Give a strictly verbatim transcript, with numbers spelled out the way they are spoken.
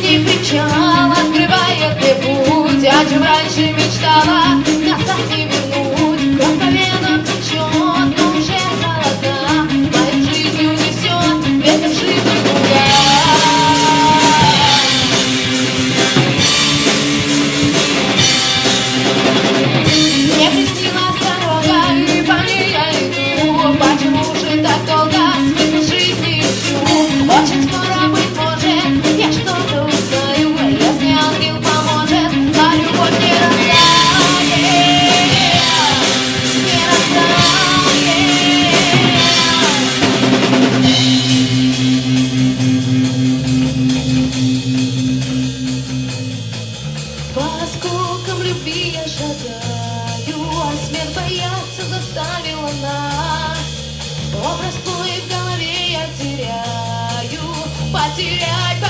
и причал открывает мне путь, о чем раньше мечтала, назад не вернуть. Кровь по венам течет, но уже холодна, мою жизнь унесет ветер живых луга. Мне приснилась дорога, и по ней я иду. Почему же так долго смысл жизни ищу? Очень скоро, быть может, я что-то узнаю, если ангел поможет, а любовь не растает, не растает. По осколкам любви я шагаю, а смерть бояться заставила нас. Образ твой в голове я теряю, потерять.